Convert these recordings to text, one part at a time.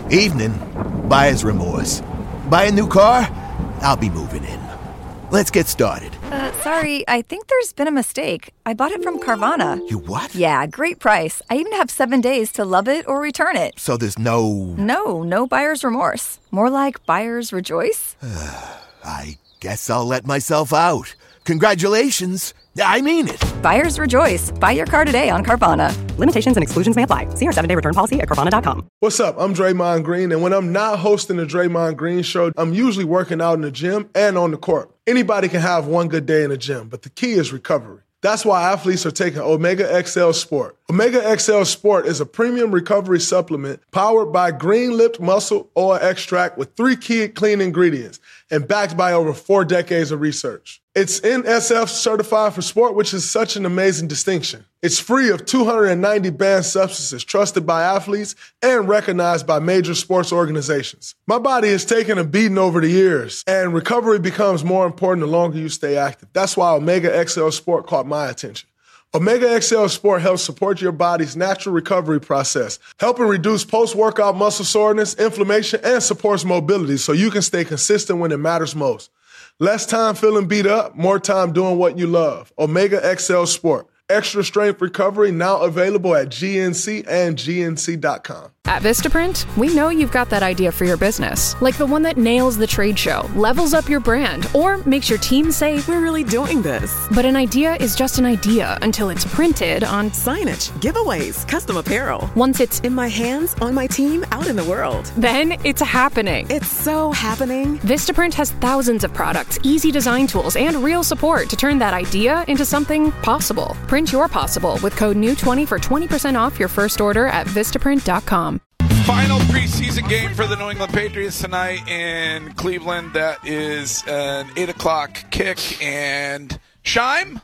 Evening. Buyer's remorse. Buy a new car? I'll be moving in. Let's get started. Sorry, I think there's been a mistake. I bought it from Carvana. You what? Yeah, great price. I even have 7 days to love it or return it. So there's no... No buyer's remorse. More like buyer's rejoice. I guess I'll let myself out. Congratulations. I mean it. Buyer's rejoice. Buy your car today on Carvana. Limitations and exclusions may apply. See our 7-day return policy at Carvana.com. What's up? I'm Draymond Green, and when I'm not hosting the Draymond Green Show, I'm usually working out in the gym and on the court. Anybody can have one good day in the gym, but the key is recovery. That's why athletes are taking Omega XL Sport. Omega XL Sport is a premium recovery supplement powered by green-lipped muscle oil extract with 3 key clean ingredients and backed by over 4 decades of research. It's NSF certified for sport, which is such an amazing distinction. It's free of 290 banned substances trusted by athletes and recognized by major sports organizations. My body has taken a beating over the years, and recovery becomes more important the longer you stay active. That's why Omega XL Sport caught my attention. Omega XL Sport helps support your body's natural recovery process, helping reduce post-workout muscle soreness, inflammation, and supports mobility so you can stay consistent when it matters most. Less time feeling beat up, more time doing what you love. Omega XL Sport. Extra strength recovery now available at GNC and GNC.com. At Vistaprint, we know you've got that idea for your business, like the one that nails the trade show, levels up your brand, or makes your team say, "We're really doing this." But an idea is just an idea until it's printed on Signage, giveaways, custom apparel. Once it's in my hands, on my team, out in the world. Then it's happening. It's so happening. Vistaprint has thousands of products, easy design tools, and real support to turn that idea into something possible. Print your possible with code NEW20 for 20% off your first order at Vistaprint.com. Final preseason game for the New England Patriots tonight in Cleveland. That is an 8 o'clock kick. And Shime,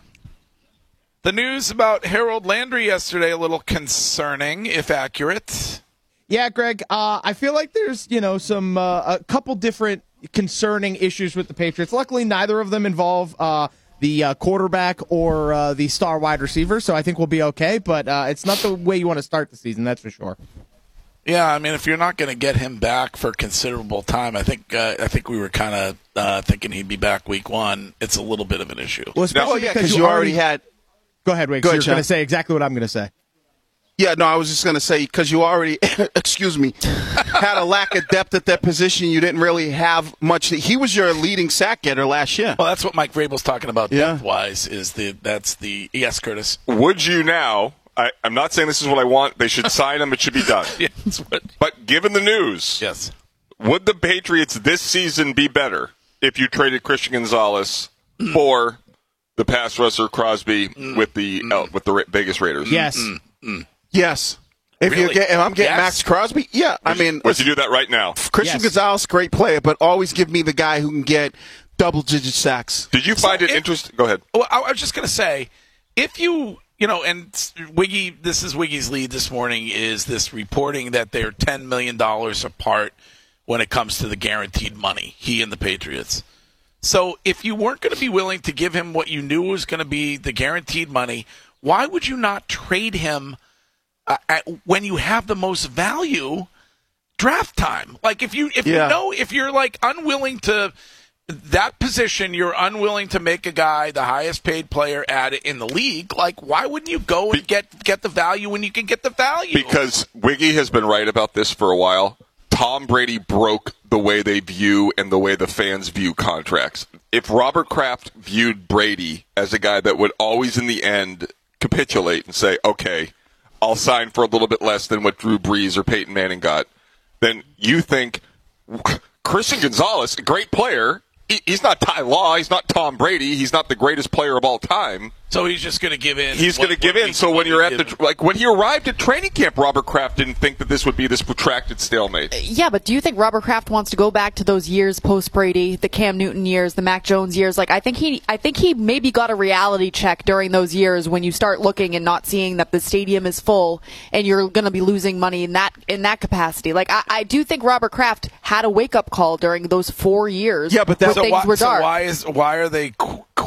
the news about Harold Landry yesterday, a little concerning, if accurate. Yeah, Greg, I feel like there's, some a couple different concerning issues with the Patriots. Luckily, neither of them involve the quarterback or the star wide receiver, so I think we'll be okay. But it's not the way you want to start the season, that's for sure. Yeah, I mean, if you're not going to get him back for considerable time, I think we were kind of thinking he'd be back week 1. It's a little bit of an issue. Well, especially because you already had. Go ahead, Wiggs. You're going to say exactly what I'm going to say. Yeah, no, I was just going to say, because you already, excuse me, had a lack of depth at that position. You didn't really have much. He was your leading sack getter last year. Well, that's what Mike Vrabel's talking about depth-wise. Yes, Curtis. Would you now? I'm not saying this is what I want. They should sign him. It should be done. Yes, but given the news, yes, would the Patriots this season be better if you traded Christian Gonzalez for the pass rusher Crosby with the Vegas Raiders? Yes. Yes. If I'm getting Max Crosby, yeah. Would you do that right now? Christian Gonzalez, great player, but always give me the guy who can get double-digit sacks. Did you find it interesting? Go ahead. Well, I was just going to say, if you and Wiggy, this is Wiggy's lead this morning, is this reporting that they're $10 million apart when it comes to the guaranteed money, he and the Patriots. So if you weren't going to be willing to give him what you knew was going to be the guaranteed money, why would you not trade him when you have the most value draft time? Like if you're like unwilling to that position, you're unwilling to make a guy the highest paid player at it in the league. Like, why wouldn't you go and get the value when you can get the value? Because Wiggy has been right about this for a while. Tom Brady broke the way they view and the way the fans view contracts. If Robert Kraft viewed Brady as a guy that would always in the end capitulate and say, okay, I'll sign for a little bit less than what Drew Brees or Peyton Manning got, then you think Christian Gonzalez, a great player, he's not Ty Law, he's not Tom Brady, he's not the greatest player of all time. So he's just going to give in. He's going to give in. So when you're when he arrived at training camp, Robert Kraft didn't think that this would be this protracted stalemate. Yeah, but do you think Robert Kraft wants to go back to those years post Brady, the Cam Newton years, the Mac Jones years? Like I think he maybe got a reality check during those years when you start looking and not seeing that the stadium is full and you're going to be losing money in that capacity. Like I do think Robert Kraft had a wake up call during those 4 years. Yeah, but things were dark. So why are they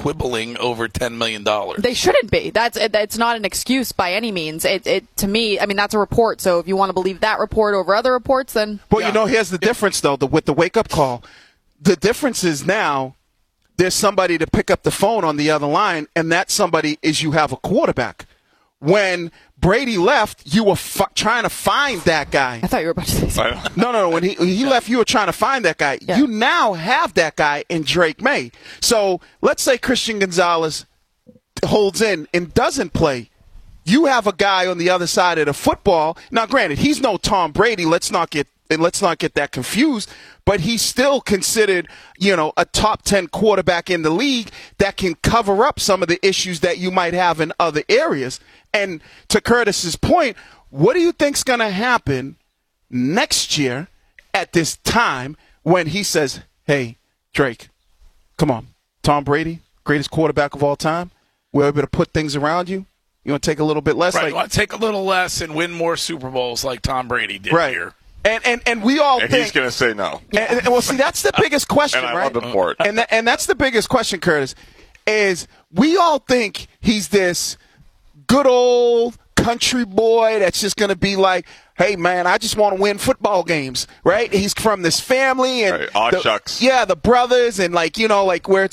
quibbling over $10 million. They shouldn't be. It's not an excuse by any means. To me, I mean, that's a report. So if you want to believe that report over other reports, then. Well, here's the difference, though, with the wake-up call. The difference is now there's somebody to pick up the phone on the other line, and that somebody is you have a quarterback. When Brady left, you were trying to find that guy. I thought you were about to say something. No. When he left, you were trying to find that guy. Yeah. You now have that guy in Drake May. So let's say Christian Gonzalez holds in and doesn't play. You have a guy on the other side of the football. Now, granted, he's no Tom Brady. Let's not get that confused. But he's still considered, a top 10 quarterback in the league that can cover up some of the issues that you might have in other areas. And to Curtis's point, what do you think's going to happen next year at this time when he says, hey, Drake, come on, Tom Brady, greatest quarterback of all time. We're able to put things around you. You want to take a little bit less? Right, you want to take a little less and win more Super Bowls like Tom Brady did here. And we all think he's going to say no. And well, see, that's the biggest question, and right? I love him for it. And that's the biggest question, Curtis, is we all think he's this good old country boy that's just going to be like, hey, man, I just want to win football games, right? He's from this family. And shucks. Yeah, the brothers and, where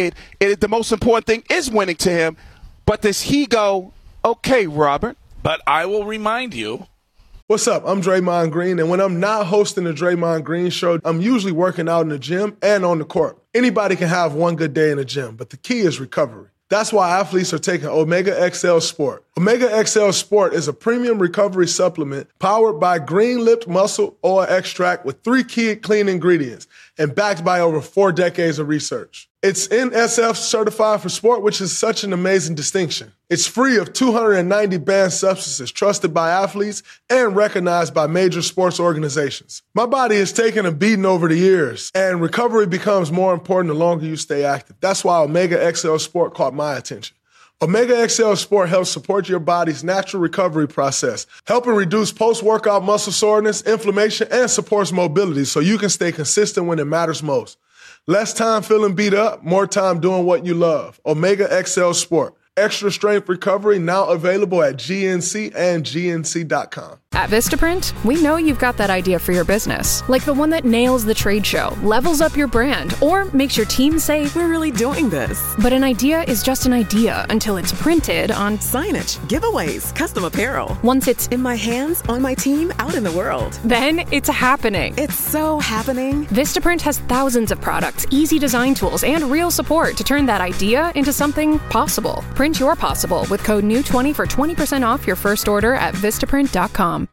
the most important thing is winning to him. But does he go, okay, Robert? But I will remind you. What's up? I'm Draymond Green, and when I'm not hosting the Draymond Green Show, I'm usually working out in the gym and on the court. Anybody can have one good day in the gym, but the key is recovery. That's why athletes are taking Omega XL Sport. Omega XL Sport is a premium recovery supplement powered by Green Lipped Muscle Oil Extract with 3 key clean ingredients and backed by over 4 decades of research. It's NSF certified for sport, which is such an amazing distinction. It's free of 290 banned substances trusted by athletes and recognized by major sports organizations. My body has taken a beating over the years, and recovery becomes more important the longer you stay active. That's why Omega XL Sport caught my attention. Omega XL Sport helps support your body's natural recovery process, helping reduce post-workout muscle soreness, inflammation, and supports mobility so you can stay consistent when it matters most. Less time feeling beat up, more time doing what you love. Omega XL Sport. Extra strength recovery now available at GNC and GNC.com. At Vistaprint, we know you've got that idea for your business, like the one that nails the trade show, levels up your brand, or makes your team say, we're really doing this. But an idea is just an idea until it's printed on signage, giveaways, custom apparel. Once it's in my hands, on my team, out in the world. Then it's happening. It's so happening. Vistaprint has thousands of products, easy design tools, and real support to turn that idea into something possible. Print your possible with code NEW20 for 20% off your first order at Vistaprint.com.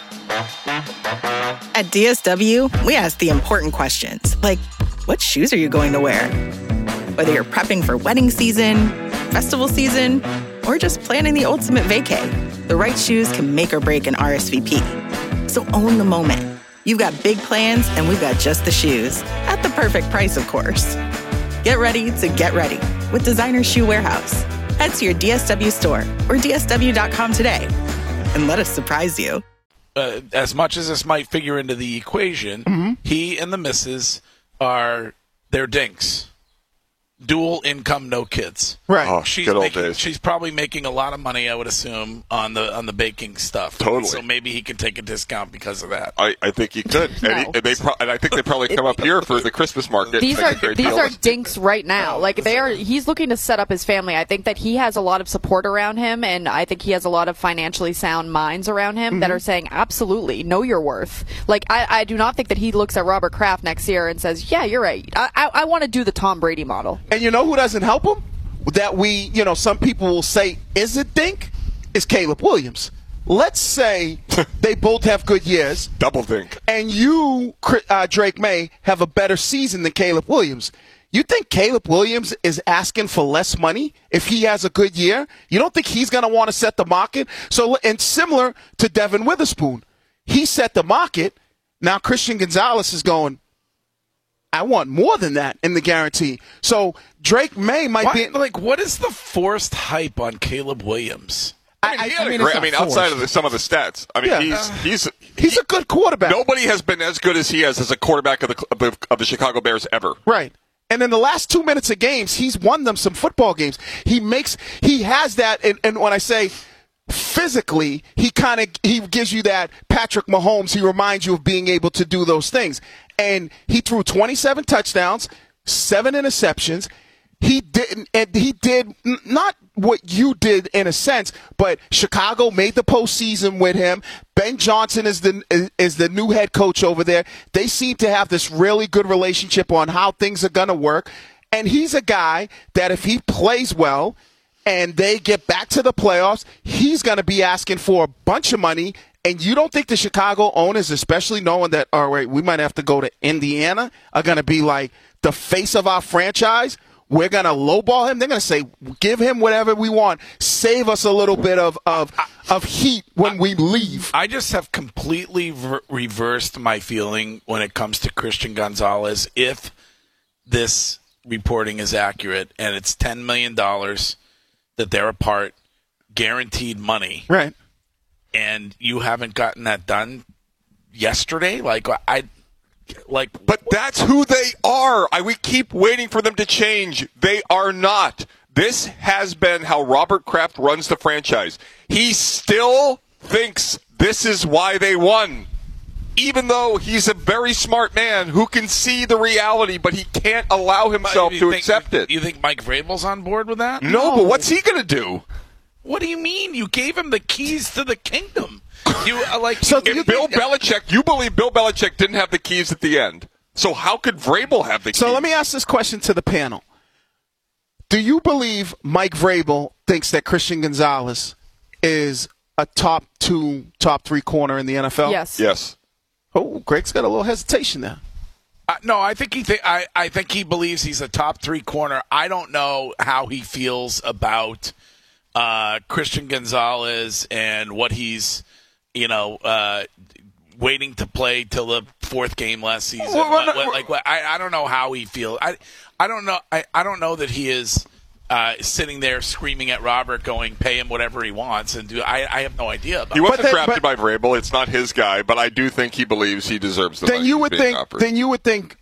At DSW, we ask the important questions, like, what shoes are you going to wear? Whether you're prepping for wedding season, festival season, or just planning the ultimate vacay, the right shoes can make or break an RSVP. So own the moment. You've got big plans, and we've got just the shoes. At the perfect price, of course. Get ready to get ready with Designer Shoe Warehouse. Head to your DSW store or DSW.com today and let us surprise you. As much as this might figure into the equation, he and the missus they're dinks. Dual income, no kids. Right. Oh, good old days. She's probably making a lot of money, I would assume, on the baking stuff. Totally. So maybe he can take a discount because of that. I think he could. And I think they probably come up here for the Christmas market. These are dinks right now. He's looking to set up his family. I think that he has a lot of support around him, and I think he has a lot of financially sound minds around him that are saying, absolutely, know your worth. I do not think that he looks at Robert Kraft next year and says, yeah, you're right. I want to do the Tom Brady model. And you know who doesn't help him? That some people will say is a dink? Is Caleb Williams. Let's say they both have good years. Double dink. And you, Drake May, have a better season than Caleb Williams. You think Caleb Williams is asking for less money if he has a good year? You don't think he's going to want to set the market? And similar to Devin Witherspoon, he set the market. Now Christian Gonzalez is going, I want more than that in the guarantee. So Drake May might be what is the forced hype on Caleb Williams? Outside of some of the stats, he's a good quarterback. Nobody has been as good as he has as a quarterback of the Chicago Bears ever. Right. And in the last 2 minutes of games, he's won them some football games. He has that, and when I say physically, he gives you that Patrick Mahomes. He reminds you of being able to do those things. And he threw 27 touchdowns, 7 interceptions. He did not what you did in a sense, but Chicago made the postseason with him. Ben Johnson is the new head coach over there. They seem to have this really good relationship on how things are going to work. And he's a guy that if he plays well and they get back to the playoffs, he's going to be asking for a bunch of money. And you don't think the Chicago owners, especially knowing that, all right, we might have to go to Indiana, are going to be like the face of our franchise? We're going to lowball him. They're going to say, give him whatever we want. Save us a little bit of heat when we leave. I just have completely reversed my feeling when it comes to Christian Gonzalez. If this reporting is accurate and it's $10 million that they're apart, guaranteed money. Right. And you haven't gotten that done yesterday? But that's who they are. We keep waiting for them to change. They are not. This has been how Robert Kraft runs the franchise. He still thinks this is why they won. Even though he's a very smart man who can see the reality, but he can't allow himself to accept it. You think Mike Vrabel's on board with that? No, but what's he going to do? What do you mean? You gave him the keys to the kingdom. You believe Bill Belichick didn't have the keys at the end. So how could Vrabel have the keys? So let me ask this question to the panel. Do you believe Mike Vrabel thinks that Christian Gonzalez is a top 2, top 3 corner in the NFL? Yes. Yes. Oh, Greg's got a little hesitation there. No, I think I think he believes he's a top 3 corner. I don't know how he feels about Christian Gonzalez and what he's waiting to play till the 4th game last season. I don't know how he feels. I don't know. I don't know that he is sitting there screaming at Robert, going, "Pay him whatever he wants," and do. I have no idea about. He wasn't drafted by Vrabel. It's not his guy, but I do think he believes he deserves the money. Then you would think,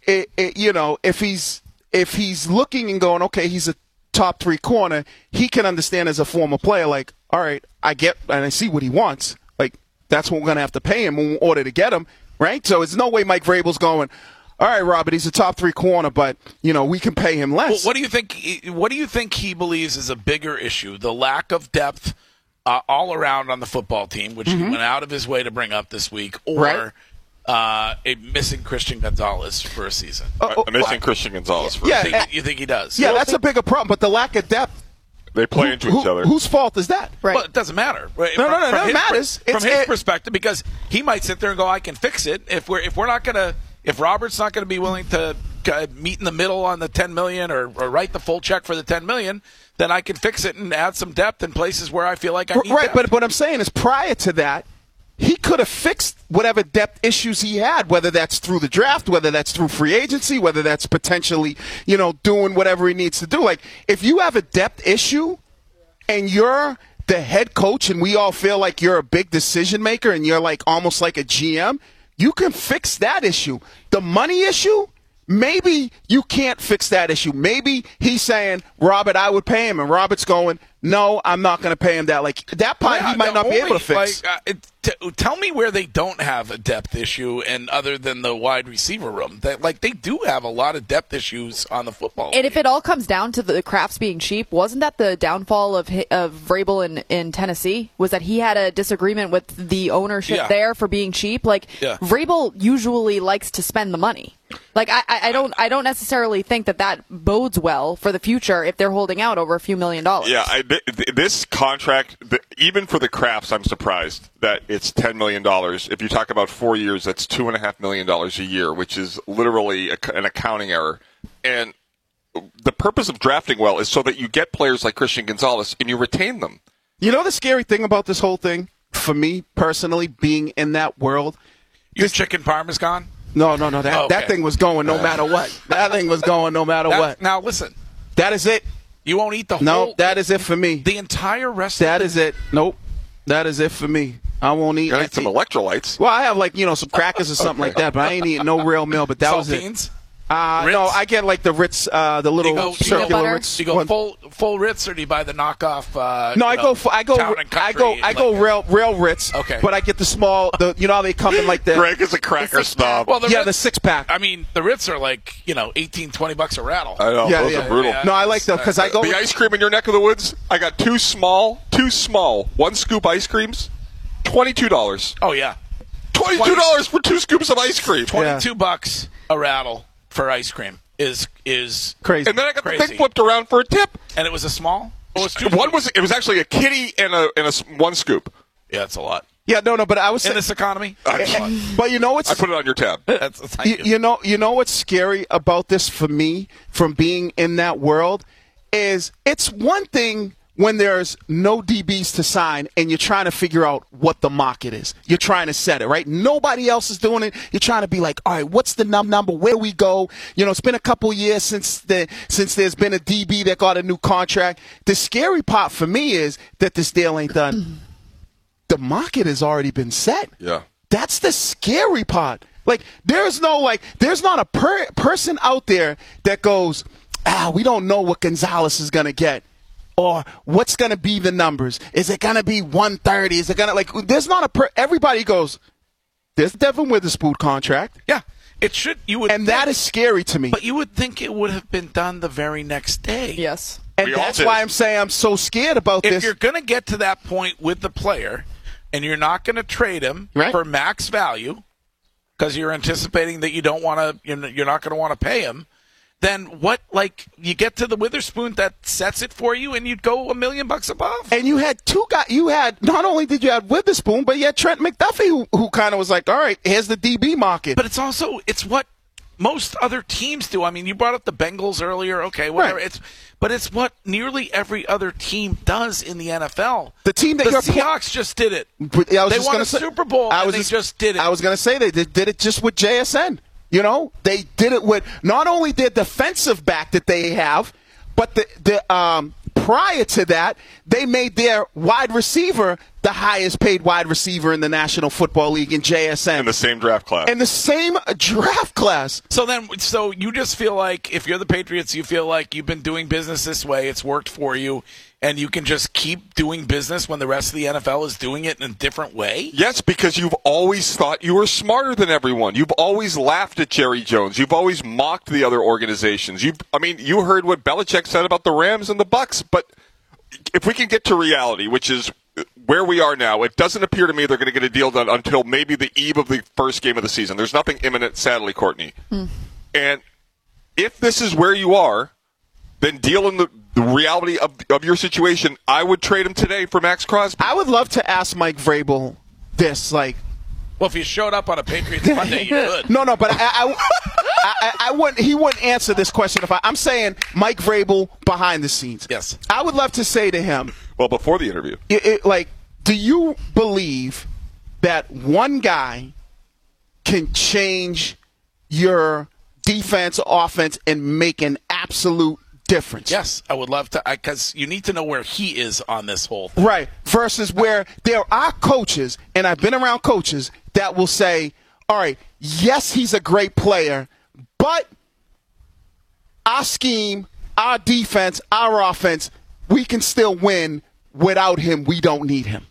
if he's looking and going, okay, he's a top 3 corner, he can understand as a former player, like, all right, I get and I see what he wants. Like, that's what we're going to have to pay him in order to get him, right? So it's no way Mike Vrabel's going, all right, Robert, he's a top 3 corner, but, we can pay him less. Well, what do you think he believes is a bigger issue? The lack of depth all around on the football team, which he went out of his way to bring up this week, or a missing Christian Gonzalez for a season? Missing Christian Gonzalez for a season. You think he does? Yeah, that's a bigger problem, but the lack of depth. They play into each other. Whose fault is that? Right. Well, it doesn't matter. No, it matters. From his perspective, because he might sit there and go, "I can fix it." If Robert's not going to be willing to meet in the middle on the $10 million or write the full check for the $10 million, then I can fix it and add some depth in places where I feel like I need depth. But what I'm saying is, prior to that, he could have fixed whatever depth issues he had, whether that's through the draft, whether that's through free agency, whether that's potentially, doing whatever he needs to do. Like, if you have a depth issue and you're the head coach and we all feel like you're a big decision maker and you're like almost like a GM, you can fix that issue. The money issue, maybe you can't fix that issue. Maybe he's saying, Robert, I would pay him, and Robert's going, no, I'm not going to pay him that. Like, that part he might not be able to fix. Tell me where they don't have a depth issue, and other than the wide receiver room. They do have a lot of depth issues on the football team. And if it all comes down to the Crafts being cheap, wasn't that the downfall of Vrabel in Tennessee? Was that he had a disagreement with the ownership there for being cheap? Vrabel usually likes to spend the money. I don't necessarily think that bodes well for the future if they're holding out over a few $1 million. Yeah, this contract, even for the Crafts, I'm surprised that it's $10 million. If you talk about 4 years, that's $2.5 million a year, which is literally an accounting error. And the purpose of drafting well is so that you get players like Christian Gonzalez and you retain them. You know the scary thing about this whole thing, for me personally, being in that world? Your chicken parm is gone? No. That thing was going no matter what. That thing was going no matter what. Now, listen. That is it. You won't eat the whole... No, that is it for me. The entire rest That is it. Nope. That is it for me. I won't eat... I need some electrolytes. Well, I have some crackers or something like that, but I ain't eating no real meal, but that was it. Saltines? No, I get like the Ritz, the little circular Ritz. Do you go full Ritz, or do you buy the knockoff? No, I go real Ritz. Okay, but I get the small. How they come in like the. Greg is a cracker snob. Well, the 6-pack. I mean, the Ritz are like $18-20 a rattle. I know those are brutal. No, I like those because I go the ice cream in your neck of the woods. I got two small 1 scoop ice creams, $22. Oh yeah, $22 for 2 scoops of ice cream. $22 a rattle for ice cream is crazy. And then I got the thing flipped around for a tip. And it was a small? It was actually a kitty and a 1 scoop. Yeah, that's a lot. Yeah, no, but I was in this economy. But you know what's? I put it on your tab. You know what's scary about this for me from being in that world is it's one thing when there's no DBs to sign and you're trying to figure out what the market is. You're trying to set it, right? Nobody else is doing it. You're trying to be like, all right, what's the number? Where we go? It's been a couple years since there's been a DB that got a new contract. The scary part for me is that this deal ain't done. The market has already been set. Yeah. That's the scary part. Like, there's not a person out there that goes, we don't know what Gonzalez is going to get. Or what's going to be the numbers? Is it going to be 130? Is it going to, there's not everybody goes, there's the Devin Witherspoon contract. Yeah. It should. That is scary to me. But you would think it would have been done the very next day. Yes. And that's why I'm saying I'm so scared about this. If you're going to get to that point with the player and you're not going to trade him for max value because you're anticipating that you're not going to want to pay him, then what? You get to the Witherspoon that sets it for you, and you'd go $1 million above. And you had two guys. Not only did you have Witherspoon, but you had Trent McDuffie, who kind of was like, all right, here's the DB market. But it's what most other teams do. I mean, you brought up the Bengals earlier. Okay, whatever. Right. But it's what nearly every other team does in the NFL. The team that the Seahawks just did it. They won a Super Bowl. They just did it. I was going to say they did it just with JSN. They did it with not only their defensive back that they have, but the prior to that, they made their wide receiver the highest paid wide receiver in the National Football League in JSN. In the same draft class. In the same draft class. So you just feel like if you're the Patriots, you feel like you've been doing business this way, it's worked for you, and you can just keep doing business when the rest of the NFL is doing it in a different way? Yes, because you've always thought you were smarter than everyone. You've always laughed at Jerry Jones. You've always mocked the other organizations. You heard what Belichick said about the Rams and the Bucks, but if we can get to reality, which is where we are now, it doesn't appear to me they're going to get a deal done until maybe the eve of the first game of the season. There's nothing imminent, sadly, Courtney. And if this is where you are, then deal in the reality of your situation. I would trade him today for Max Crosby. I would love to ask Mike Vrabel this, well, if you showed up on a Patriots Monday, you could. No, but I wouldn't. He wouldn't answer this question if I'm saying Mike Vrabel behind the scenes. Yes, I would love to say to him. Well, before the interview, do you believe that one guy can change your defense, offense, and make an absolute difference? Yes, I would love to, because you need to know where he is on this whole thing. Right, versus where there are coaches, and I've been around coaches that will say, all right, yes, he's a great player, but our scheme, our defense, our offense, we can still win. Without him, we don't need him.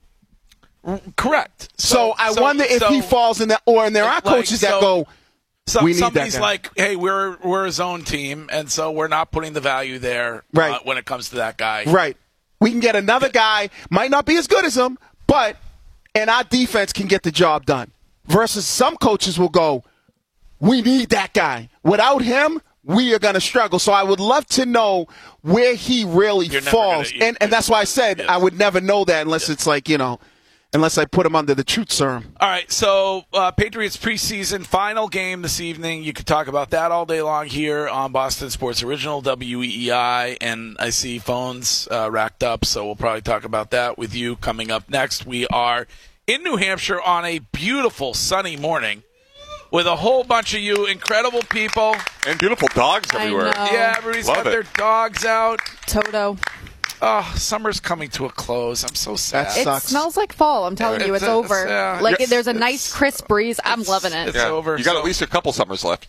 Correct. So I wonder if he falls in that, or there are coaches that go, we need somebody's that guy. like, hey, we're a zone team, and so we're not putting the value there when it comes to that guy. Right. We can get another guy, might not be as good as him, and our defense can get the job done. Versus some coaches will go, we need that guy. Without him, we are going to struggle. So I would love to know where he really falls. And that's why I said I would never know that unless it's unless I put him under the truth serum. All right, so Patriots preseason final game this evening. You could talk about that all day long here on Boston Sports Original, WEEI, and I see phones racked up, so we'll probably talk about that with you coming up next. We are in New Hampshire on a beautiful sunny morning with a whole bunch of you incredible people. And beautiful dogs everywhere. I know. Yeah, everybody's got their dogs out. Toto. Oh, summer's coming to a close. I'm so sad. That It sucks. smells like fall. I'm telling you, it's over. There's a nice crisp breeze. I'm loving it. It's over. You got at least a couple summers left.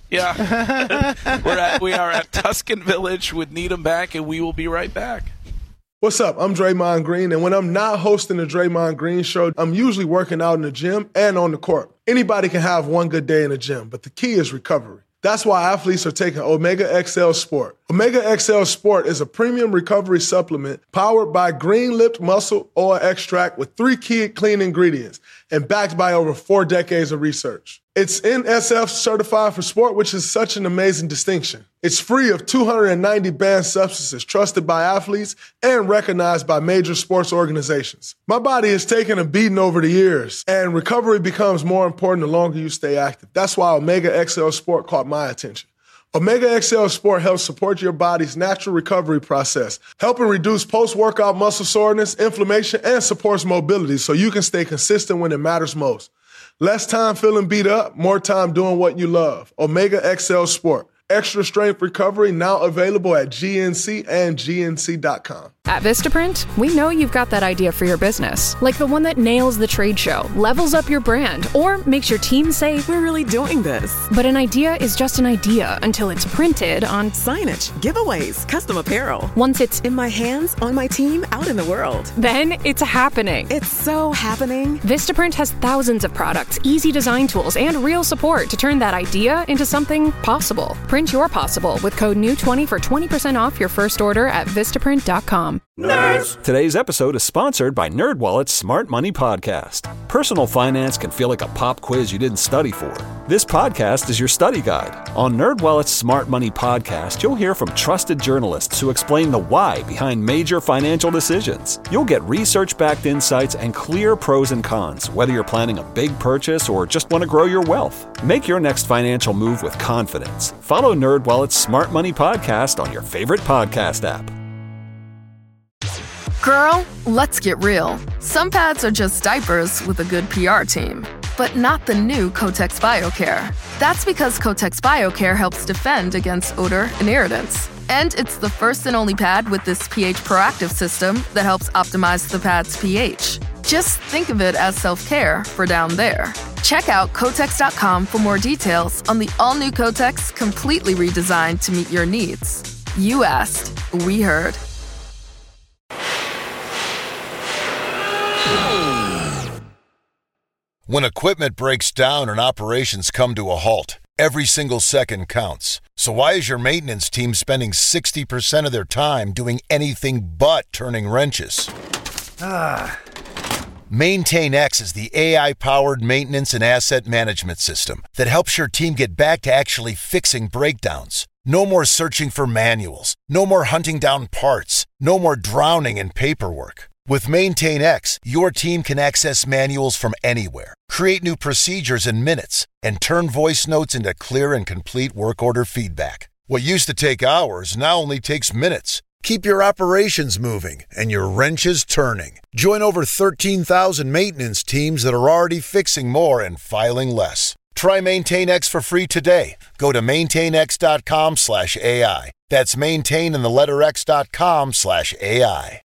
Yeah. we are at Tuscan Village with Needham Bank, and we will be right back. What's up? I'm Draymond Green, and when I'm not hosting the Draymond Green Show, I'm usually working out in the gym and on the court. Anybody can have one good day in the gym, but the key is recovery. That's why athletes are taking Omega XL Sport. Omega XL Sport is a premium recovery supplement powered by green-lipped muscle oil extract with 3 key clean ingredients and backed by over 4 decades of research. It's NSF certified for sport, which is such an amazing distinction. It's free of 290 banned substances, trusted by athletes and recognized by major sports organizations. My body has taken a beating over the years, and recovery becomes more important the longer you stay active. That's why Omega XL Sport caught my attention. Omega XL Sport helps support your body's natural recovery process, helping reduce post-workout muscle soreness, inflammation, and supports mobility so you can stay consistent when it matters most. Less time feeling beat up, more time doing what you love. Omega XL Sport. Extra strength recovery now available at GNC and GNC.com. At Vistaprint, we know you've got that idea for your business, like the one that nails the trade show, levels up your brand, or makes your team say, "We're really doing this." But an idea is just an idea until it's printed on Signage, giveaways, custom apparel. Once it's in my hands, on my team, out in the world. Then it's happening. It's so happening. Vistaprint has thousands of products, easy design tools, and real support to turn that idea into something possible. Print your possible with code NEW20 for 20% off your first order at Vistaprint.com. Nerds! Today's episode is sponsored by NerdWallet's Smart Money Podcast. Personal finance can feel like a pop quiz you didn't study for. This podcast is your study guide. On NerdWallet's Smart Money Podcast, you'll hear from trusted journalists who explain the why behind major financial decisions. You'll get research-backed insights and clear pros and cons, whether you're planning a big purchase or just want to grow your wealth. Make your next financial move with confidence. Follow NerdWallet's Smart Money Podcast on your favorite podcast app. Girl, let's get real. Some pads are just diapers with a good PR team, but not the new Kotex BioCare. That's because Kotex BioCare helps defend against odor and irritants. And it's the first and only pad with this pH proactive system that helps optimize the pad's pH. Just think of it as self-care for down there. Check out Kotex.com for more details on the all-new Kotex, completely redesigned to meet your needs. You asked, we heard. When equipment breaks down and operations come to a halt, every single second counts. So why is your maintenance team spending 60% of their time doing anything but turning wrenches? MaintainX is the AI-powered maintenance and asset management system that helps your team get back to actually fixing breakdowns. No more searching for manuals. No more hunting down parts. No more drowning in paperwork. With MaintainX, your team can access manuals from anywhere, create new procedures in minutes, and turn voice notes into clear and complete work order feedback. What used to take hours now only takes minutes. Keep your operations moving and your wrenches turning. Join over 13,000 maintenance teams that are already fixing more and filing less. Try MaintainX for free today. Go to maintainx.com/AI. That's maintain and the letter X.com/AI.